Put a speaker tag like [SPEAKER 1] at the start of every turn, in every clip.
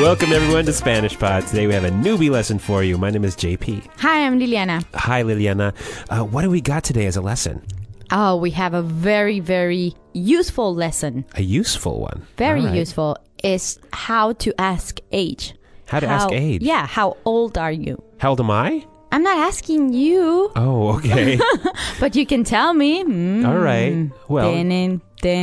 [SPEAKER 1] Welcome everyone to Spanish Pod. Today we have a newbie lesson for you. My name is JP.
[SPEAKER 2] Hi, I'm Liliana.
[SPEAKER 1] Hi, Liliana. What do we got today as a lesson?
[SPEAKER 2] Oh, we have a very, very useful lesson.
[SPEAKER 1] A useful one.
[SPEAKER 2] Very
[SPEAKER 1] All right.
[SPEAKER 2] useful is how to ask age.
[SPEAKER 1] How to ask age?
[SPEAKER 2] Yeah, how old are you?
[SPEAKER 1] How old am I?
[SPEAKER 2] I'm not asking you,
[SPEAKER 1] Oh, okay.
[SPEAKER 2] but you can tell me.
[SPEAKER 1] All right. Well,
[SPEAKER 2] I'm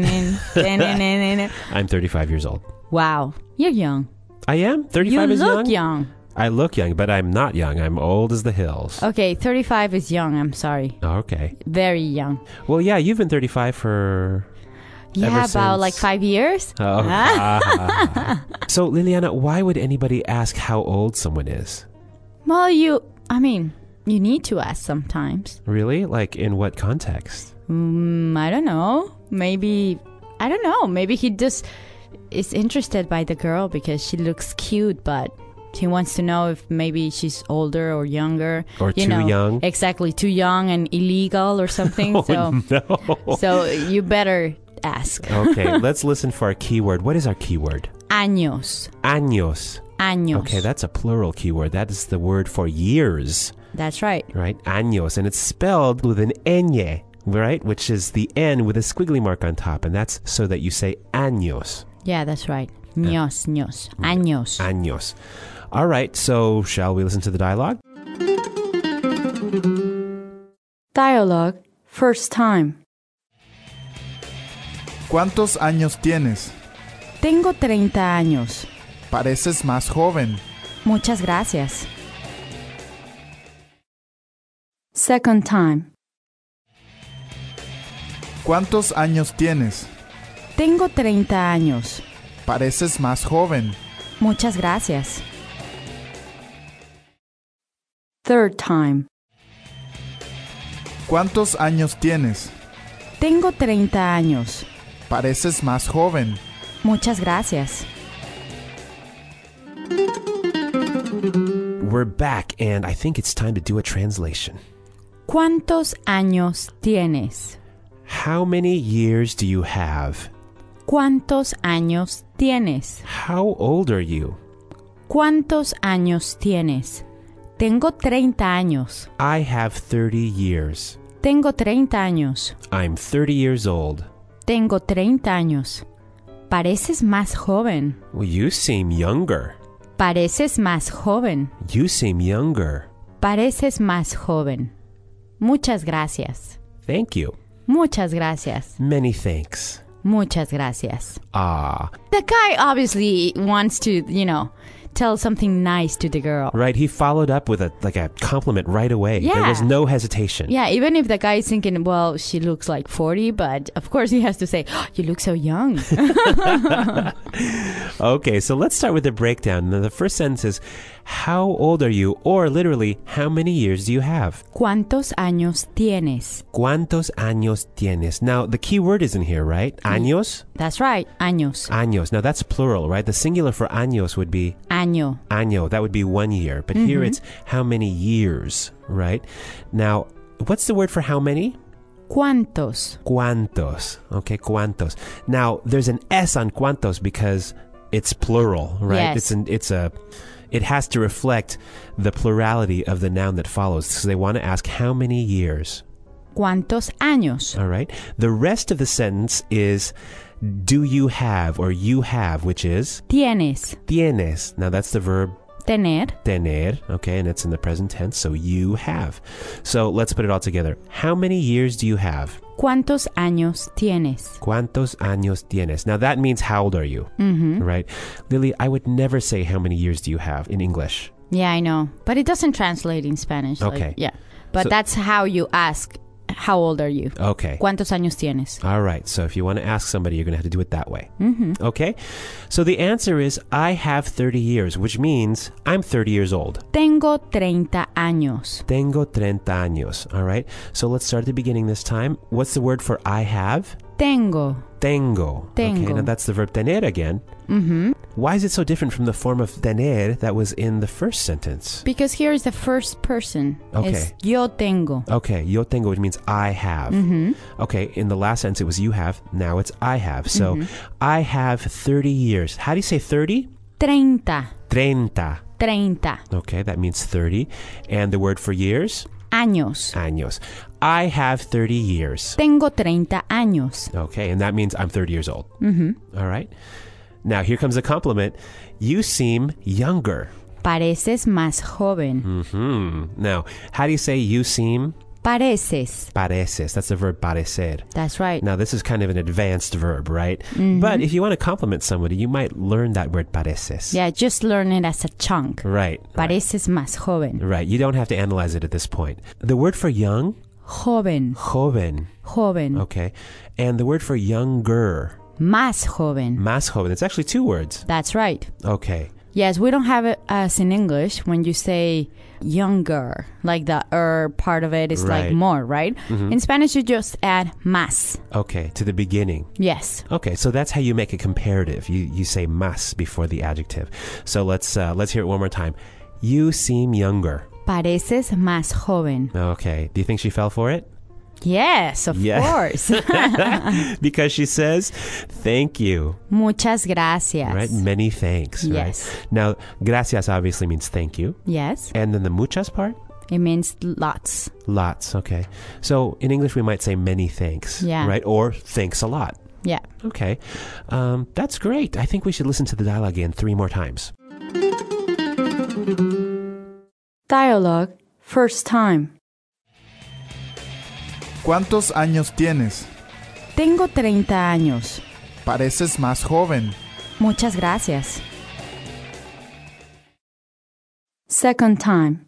[SPEAKER 1] 35 years old.
[SPEAKER 2] Wow, you're young.
[SPEAKER 1] I am? 35
[SPEAKER 2] You
[SPEAKER 1] is
[SPEAKER 2] look
[SPEAKER 1] young?
[SPEAKER 2] young.
[SPEAKER 1] I look young, but I'm not young. I'm old as the hills.
[SPEAKER 2] Okay, 35 is young. I'm sorry.
[SPEAKER 1] Okay.
[SPEAKER 2] Very young.
[SPEAKER 1] Well, yeah, you've been 35 for...
[SPEAKER 2] Yeah,
[SPEAKER 1] Ever
[SPEAKER 2] about
[SPEAKER 1] since-
[SPEAKER 2] like 5 years.
[SPEAKER 1] Oh. So, Liliana, why would anybody ask how old someone is?
[SPEAKER 2] Well, you need to ask sometimes.
[SPEAKER 1] Really? Like, in what context?
[SPEAKER 2] I don't know. Maybe he just is interested by the girl because she looks cute, but he wants to know if maybe she's older or younger.
[SPEAKER 1] Or too young?
[SPEAKER 2] Exactly, too young and illegal or something.
[SPEAKER 1] Oh,
[SPEAKER 2] so,
[SPEAKER 1] no.
[SPEAKER 2] so you better ask.
[SPEAKER 1] Okay, let's listen for our keyword. What is our keyword?
[SPEAKER 2] Años.
[SPEAKER 1] Años.
[SPEAKER 2] Años.
[SPEAKER 1] Okay, that's a plural keyword. That is the word for years,
[SPEAKER 2] That's right.
[SPEAKER 1] right? Años. And it's spelled with an ñ, right? Which is the N with a squiggly mark on top. And that's so that you say años.
[SPEAKER 2] Yeah, that's right. Ños. Años.
[SPEAKER 1] Años. All right, so shall we listen to the dialogue?
[SPEAKER 2] Dialogue. First time.
[SPEAKER 3] ¿Cuántos años tienes?
[SPEAKER 2] Tengo 30 años.
[SPEAKER 3] Pareces más joven.
[SPEAKER 2] Muchas gracias. Second time.
[SPEAKER 3] ¿Cuántos años tienes?
[SPEAKER 2] Tengo 30 años.
[SPEAKER 3] Pareces más joven.
[SPEAKER 2] Muchas gracias. Third time.
[SPEAKER 3] ¿Cuántos años tienes?
[SPEAKER 2] Tengo 30 años.
[SPEAKER 3] Pareces más joven.
[SPEAKER 2] Muchas gracias.
[SPEAKER 1] We're back, and I think it's time to do a translation.
[SPEAKER 2] ¿Cuántos años tienes?
[SPEAKER 1] How many years do you have?
[SPEAKER 2] ¿Cuántos años tienes?
[SPEAKER 1] How old are you?
[SPEAKER 2] ¿Cuántos años tienes? Tengo 30 años.
[SPEAKER 1] I have 30 years.
[SPEAKER 2] Tengo 30 años.
[SPEAKER 1] I'm 30 years old.
[SPEAKER 2] Tengo 30 años. Pareces más joven.
[SPEAKER 1] Well, you seem younger.
[SPEAKER 2] Pareces más joven.
[SPEAKER 1] You seem younger.
[SPEAKER 2] Pareces más joven. Muchas gracias.
[SPEAKER 1] Thank you.
[SPEAKER 2] Muchas gracias.
[SPEAKER 1] Many thanks.
[SPEAKER 2] Muchas gracias.
[SPEAKER 1] Ah,
[SPEAKER 2] The guy obviously wants to, tell something nice to the girl.
[SPEAKER 1] right. He followed up with a compliment right away. There
[SPEAKER 2] Yeah.
[SPEAKER 1] was no hesitation.
[SPEAKER 2] Yeah, even if the guy is thinking, well, she looks like 40, but of course he has to say, oh, you look so young.
[SPEAKER 1] Okay, so let's start with the breakdown. Now, the first sentence is, how old are you? Or literally, how many years do you have?
[SPEAKER 2] ¿Cuántos años tienes?
[SPEAKER 1] ¿Cuántos años tienes? Now, the key word is in here, right? Años?
[SPEAKER 2] That's right, años.
[SPEAKER 1] Años. Now, that's plural, right? The singular for años would be
[SPEAKER 2] Año.
[SPEAKER 1] año. That would be 1 year. But here it's how many years, right? Now, what's the word for how many?
[SPEAKER 2] ¿Cuántos?
[SPEAKER 1] Cuantos. Okay, cuantos. Now, there's an S on cuantos because it's plural, right?
[SPEAKER 2] Yes.
[SPEAKER 1] It has to reflect the plurality of the noun that follows. So they want to ask how many years.
[SPEAKER 2] ¿Cuántos años?
[SPEAKER 1] All right. The rest of the sentence is do you have or you have, which is
[SPEAKER 2] Tienes.
[SPEAKER 1] tienes. Now that's the verb
[SPEAKER 2] Tener.
[SPEAKER 1] tener, okay, and it's in the present tense, so you have. So let's put it all together. How many years do you have?
[SPEAKER 2] ¿Cuántos años tienes?
[SPEAKER 1] ¿Cuántos años tienes? Now that means how old are you, right? Lily, I would never say how many years do you have in English.
[SPEAKER 2] Yeah, I know. But it doesn't translate in Spanish.
[SPEAKER 1] Okay.
[SPEAKER 2] Yeah. But
[SPEAKER 1] So-
[SPEAKER 2] that's how you ask, how old are you?
[SPEAKER 1] Okay.
[SPEAKER 2] ¿Cuántos años tienes?
[SPEAKER 1] All right. So if you want to ask somebody, you're going to have to do it that way. Okay. So the answer is I have 30 years, which means I'm 30 years old.
[SPEAKER 2] Tengo 30 años.
[SPEAKER 1] Tengo 30 años. All right. So let's start at the beginning this time. What's the word for I have?
[SPEAKER 2] Tengo.
[SPEAKER 1] Tengo. Okay.
[SPEAKER 2] Tengo.
[SPEAKER 1] Now that's the verb tener again. Why is it so different from the form of tener that was in the first sentence?
[SPEAKER 2] Because here is the first person.
[SPEAKER 1] Okay.
[SPEAKER 2] It's yo tengo.
[SPEAKER 1] Okay, yo tengo, which means I have. Okay, in the last sentence it was you have, now it's I have. So I have 30 years. How do you say 30?
[SPEAKER 2] 30.
[SPEAKER 1] 30.
[SPEAKER 2] 30.
[SPEAKER 1] Okay, that means 30. And the word for years?
[SPEAKER 2] Años.
[SPEAKER 1] Años. I have 30 years.
[SPEAKER 2] Tengo 30 años.
[SPEAKER 1] Okay, and that means I'm 30 years old. All right. Now, here comes a compliment. You seem younger.
[SPEAKER 2] Pareces más joven.
[SPEAKER 1] Now, how do you say you seem?
[SPEAKER 2] Pareces.
[SPEAKER 1] Pareces. That's the verb parecer.
[SPEAKER 2] That's right.
[SPEAKER 1] Now, this is kind of an advanced verb, right? But if you want to compliment somebody, you might learn that word pareces.
[SPEAKER 2] Yeah, just learn it as a chunk.
[SPEAKER 1] Right.
[SPEAKER 2] Pareces más joven.
[SPEAKER 1] Right. You don't have to analyze it at this point. The word for young?
[SPEAKER 2] Joven.
[SPEAKER 1] Joven.
[SPEAKER 2] Joven.
[SPEAKER 1] Okay. And the word for younger?
[SPEAKER 2] Más joven.
[SPEAKER 1] Más joven. It's actually two words.
[SPEAKER 2] That's right.
[SPEAKER 1] Okay.
[SPEAKER 2] Yes, we don't have it as in English when you say younger, like the part of it is like
[SPEAKER 1] Right.
[SPEAKER 2] more, right? In Spanish, you just add más.
[SPEAKER 1] Okay. To the beginning.
[SPEAKER 2] Yes.
[SPEAKER 1] Okay, so that's how you make a comparative. You say más before the adjective. So let's hear it one more time. You seem younger.
[SPEAKER 2] Pareces más joven.
[SPEAKER 1] Okay. Do you think she fell for it?
[SPEAKER 2] Yes, of course.
[SPEAKER 1] Because she says, thank you.
[SPEAKER 2] Muchas gracias.
[SPEAKER 1] Right? Many thanks.
[SPEAKER 2] Yes.
[SPEAKER 1] Right? Now, gracias obviously means thank you.
[SPEAKER 2] Yes.
[SPEAKER 1] And then the muchas part?
[SPEAKER 2] It means lots.
[SPEAKER 1] Lots. Okay. So in English, we might say many thanks.
[SPEAKER 2] Yeah.
[SPEAKER 1] Right? Or thanks a lot.
[SPEAKER 2] Yeah.
[SPEAKER 1] Okay. That's great. I think we should listen to the dialogue again 3 more times.
[SPEAKER 2] Dialogue, first time.
[SPEAKER 3] ¿Cuántos años tienes?
[SPEAKER 2] Tengo 30 años.
[SPEAKER 3] Pareces más joven.
[SPEAKER 2] Muchas gracias. Second time.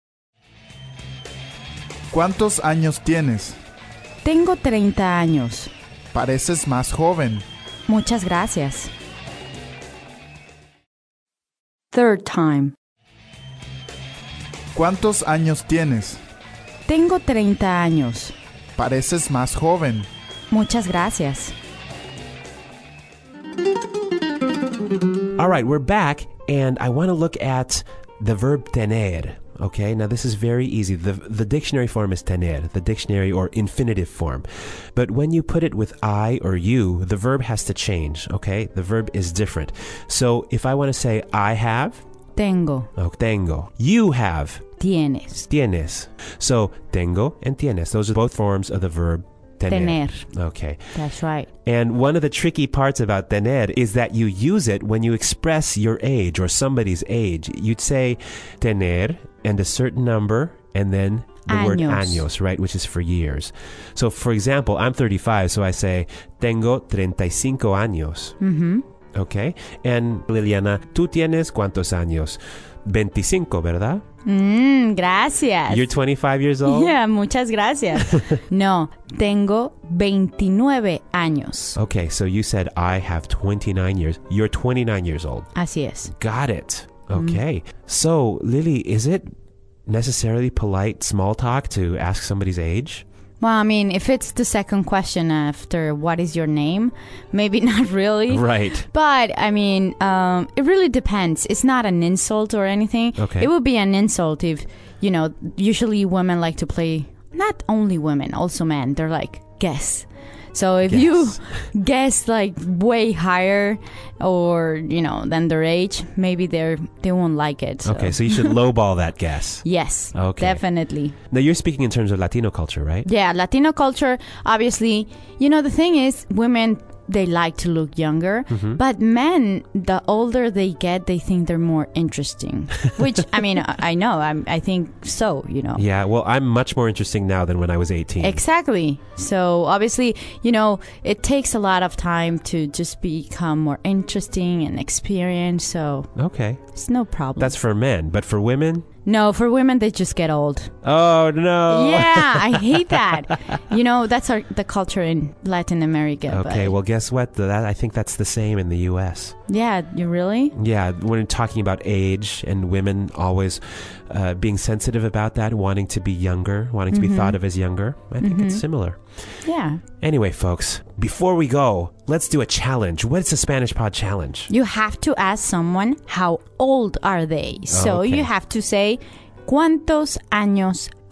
[SPEAKER 3] ¿Cuántos años tienes?
[SPEAKER 2] Tengo 30 años.
[SPEAKER 3] Pareces más joven.
[SPEAKER 2] Muchas gracias. Third time.
[SPEAKER 3] ¿Cuántos años tienes?
[SPEAKER 2] Tengo 30 años.
[SPEAKER 3] Pareces más joven.
[SPEAKER 2] Muchas gracias.
[SPEAKER 1] All right, we're back, and I want to look at the verb tener. Okay, now this is very easy. The dictionary form is tener, the dictionary or infinitive form. But when you put it with I or you, the verb has to change, okay? The verb is different. So if I want to say I have,
[SPEAKER 2] Tengo.
[SPEAKER 1] oh, tengo. You have,
[SPEAKER 2] Tienes.
[SPEAKER 1] tienes. So tengo and tienes, those are both forms of the verb tener.
[SPEAKER 2] Tener.
[SPEAKER 1] Okay.
[SPEAKER 2] That's right.
[SPEAKER 1] And one of the tricky parts about tener is that you use it when you express your age or somebody's age. You'd say tener and a certain number and then the word años, right, which is for years. So, for example, I'm 35, so I say tengo 35 años. Okay? And Liliana, ¿tú tienes cuántos años? 25, ¿verdad?
[SPEAKER 2] Gracias.
[SPEAKER 1] You're 25 years old?
[SPEAKER 2] Yeah, muchas gracias. No, tengo 29 años.
[SPEAKER 1] Okay, so you said I have 29 years. You're 29 years old.
[SPEAKER 2] Así es.
[SPEAKER 1] Got it. Okay. So, Lily, is it necessarily polite small talk to ask somebody's age?
[SPEAKER 2] Well, I mean, if it's the second question after what is your name, maybe not really.
[SPEAKER 1] Right.
[SPEAKER 2] But, I mean, it really depends. It's not an insult or anything.
[SPEAKER 1] Okay.
[SPEAKER 2] It would be an insult if, you know, usually women like to play, not only women, also men. They're like, guess. So if you guess like way higher or, you know, than their age, maybe they won't like it. So.
[SPEAKER 1] Okay, so you should lowball that guess.
[SPEAKER 2] Yes,
[SPEAKER 1] Okay.
[SPEAKER 2] definitely.
[SPEAKER 1] Now, you're speaking in terms of Latino culture, right?
[SPEAKER 2] Yeah, Latino culture, obviously, you know, the thing is, women, they like to look younger, but men, the older they get, they think they're more interesting. Which, I mean, I know, I think so, you know.
[SPEAKER 1] Yeah, well, I'm much more interesting now than when I was 18.
[SPEAKER 2] Exactly. So obviously, you know, it takes a lot of time to just become more interesting and experienced. So
[SPEAKER 1] Okay.
[SPEAKER 2] it's no problem.
[SPEAKER 1] That's for men, but for women?
[SPEAKER 2] No, for women, they just get old.
[SPEAKER 1] Oh, no.
[SPEAKER 2] Yeah, I hate that. You know, that's the culture in Latin America.
[SPEAKER 1] Okay,
[SPEAKER 2] but
[SPEAKER 1] well, guess what? I think that's the same in the U.S.
[SPEAKER 2] yeah, you really?
[SPEAKER 1] Yeah, when talking about age and women always being sensitive about that, wanting to be younger, wanting to be thought of as younger, I think it's similar.
[SPEAKER 2] Yeah.
[SPEAKER 1] Anyway, folks, before we go, let's do a challenge. What's a Spanish Pod challenge?
[SPEAKER 2] You have to ask someone how old are they. So
[SPEAKER 1] Okay.
[SPEAKER 2] you have to say, ¿Cuántos años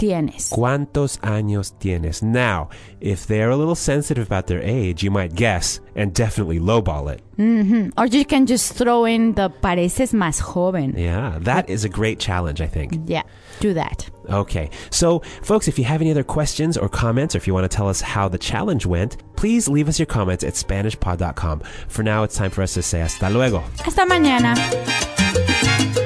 [SPEAKER 2] tienes?
[SPEAKER 1] ¿Cuántos años tienes? Now, if they're a little sensitive about their age, you might guess and definitely lowball it.
[SPEAKER 2] Or you can just throw in the pareces más joven.
[SPEAKER 1] Yeah, that is a great challenge, I think.
[SPEAKER 2] Yeah, do that.
[SPEAKER 1] Okay, so folks, if you have any other questions or comments, or if you want to tell us how the challenge went, please leave us your comments at SpanishPod.com. For now, it's time for us to say hasta luego.
[SPEAKER 2] Hasta mañana.